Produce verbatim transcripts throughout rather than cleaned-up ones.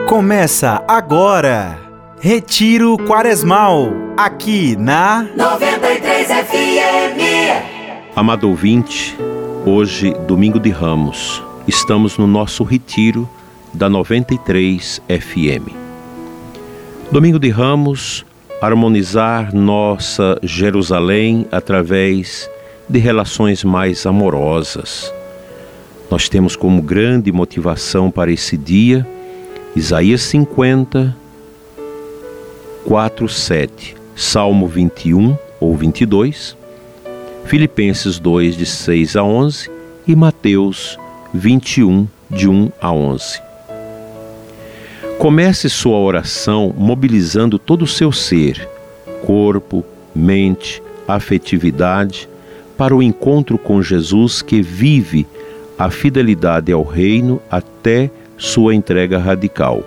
Começa agora, Retiro Quaresmal, aqui na noventa e três F M. Amado ouvinte, hoje, domingo de Ramos, estamos no nosso retiro da noventa e três F M. Domingo de Ramos, harmonizar nossa Jerusalém através de relações mais amorosas. Nós temos como grande motivação para esse dia Isaías cinquenta, quatro, sete, Salmo vinte e um ou vinte e dois, Filipenses dois, de seis a onze e Mateus vinte e um, de um a onze. Comece sua oração mobilizando todo o seu ser, corpo, mente, afetividade, para o encontro com Jesus que vive a fidelidade ao reino até sua entrega radical.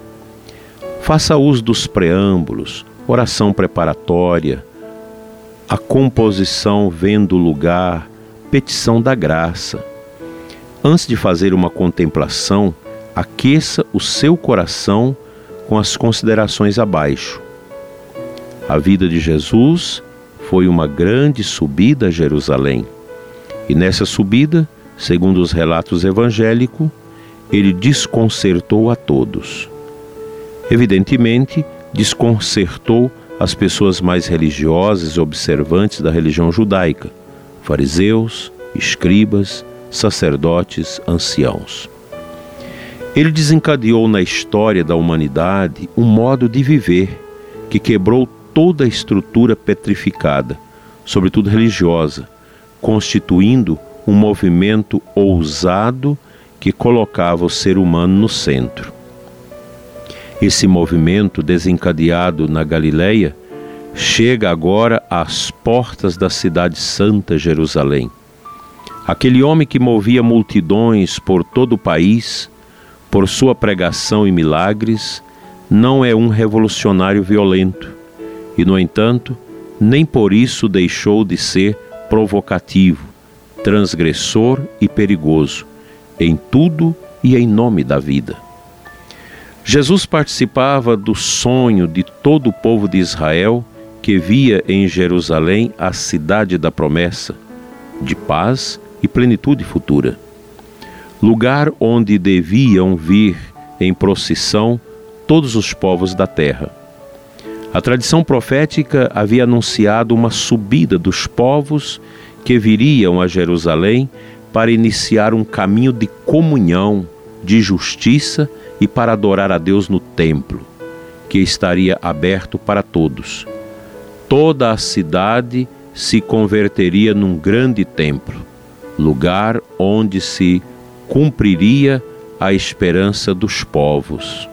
Faça uso dos preâmbulos, oração preparatória, a composição vendo o lugar, petição da graça. Antes de fazer uma contemplação, aqueça o seu coração com as considerações abaixo. A vida de Jesus foi uma grande subida a Jerusalém. E nessa subida, segundo os relatos evangélicos, ele desconcertou a todos. Evidentemente, desconcertou as pessoas mais religiosas e observantes da religião judaica, fariseus, escribas, sacerdotes, anciãos. Ele desencadeou na história da humanidade um modo de viver que quebrou toda a estrutura petrificada, sobretudo religiosa, constituindo um movimento ousado que colocava o ser humano no centro. Esse movimento, desencadeado na Galileia, chega agora às portas da cidade santa Jerusalém. Aquele homem que movia multidões por todo o país, por sua pregação e milagres, não é um revolucionário violento e, no entanto, nem por isso deixou de ser provocativo, transgressor e perigoso, em tudo e em nome da vida. Jesus participava do sonho de todo o povo de Israel que via em Jerusalém a cidade da promessa, de paz e plenitude futura. Lugar onde deviam vir em procissão todos os povos da terra. A tradição profética havia anunciado uma subida dos povos que viriam a Jerusalém para iniciar um caminho de comunhão, de justiça e para adorar a Deus no templo, que estaria aberto para todos. Toda a cidade se converteria num grande templo, lugar onde se cumpriria a esperança dos povos.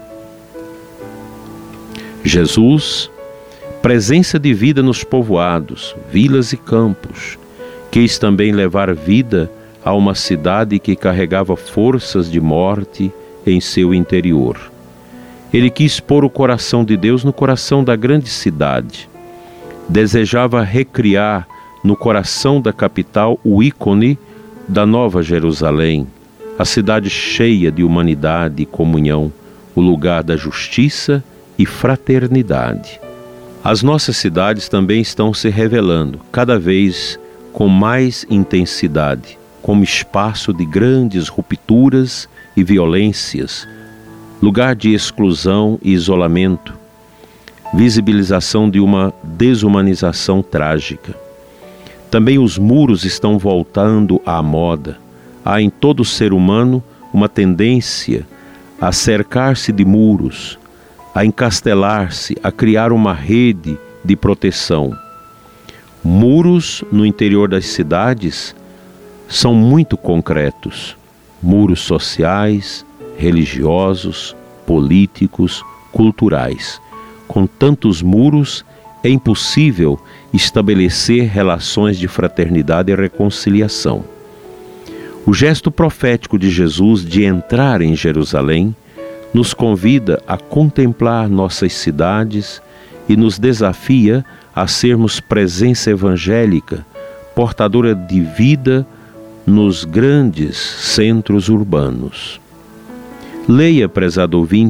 Jesus, presença de vida nos povoados, vilas e campos, quis também levar vida a uma cidade que carregava forças de morte em seu interior. Ele quis pôr o coração de Deus no coração da grande cidade. Desejava recriar no coração da capital o ícone da Nova Jerusalém, a cidade cheia de humanidade e comunhão, o lugar da justiça e fraternidade. As nossas cidades também estão se revelando, cada vez com mais intensidade, como espaço de grandes rupturas e violências, lugar de exclusão e isolamento, visibilização de uma desumanização trágica. Também os muros estão voltando à moda. Há em todo ser humano uma tendência a cercar-se de muros, a encastelar-se, a criar uma rede de proteção. Muros no interior das cidades são muito concretos. Muros sociais, religiosos, políticos, culturais. Com tantos muros, é impossível estabelecer relações de fraternidade e reconciliação. O gesto profético de Jesus de entrar em Jerusalém nos convida a contemplar nossas cidades e nos desafia a sermos presença evangélica, portadora de vida nos grandes centros urbanos. Leia, prezado ouvinte,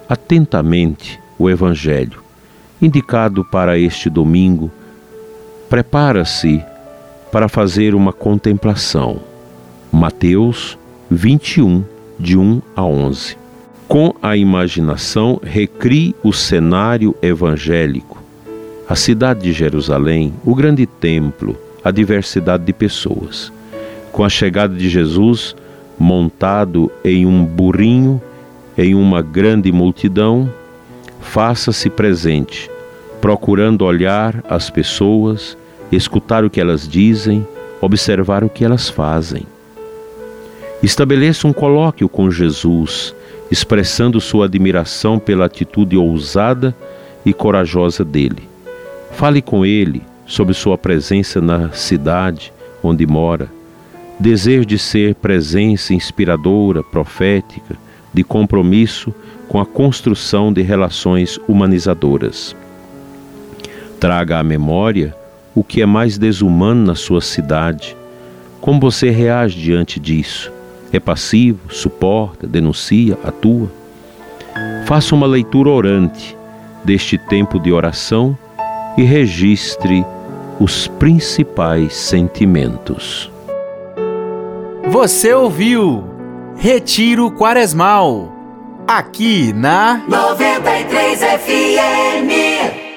atentamente o Evangelho indicado para este domingo. Prepara-se para fazer uma contemplação. Mateus vinte e um, de um a onze. Com a imaginação, recrie o cenário evangélico. A cidade de Jerusalém, o grande templo, a diversidade de pessoas. Com a chegada de Jesus, montado em um burrinho, em uma grande multidão, faça-se presente, procurando olhar as pessoas, escutar o que elas dizem, observar o que elas fazem. Estabeleça um colóquio com Jesus, expressando sua admiração pela atitude ousada e corajosa dele. Fale com ele sobre sua presença na cidade onde mora, desejo de ser presença inspiradora, profética, de compromisso com a construção de relações humanizadoras. Traga à memória o que é mais desumano na sua cidade. Como você reage diante disso? É passivo, suporta, denuncia, atua? Faça uma leitura orante deste tempo de oração e registre os principais sentimentos. Você ouviu Retiro Quaresmal, aqui na noventa e três F M.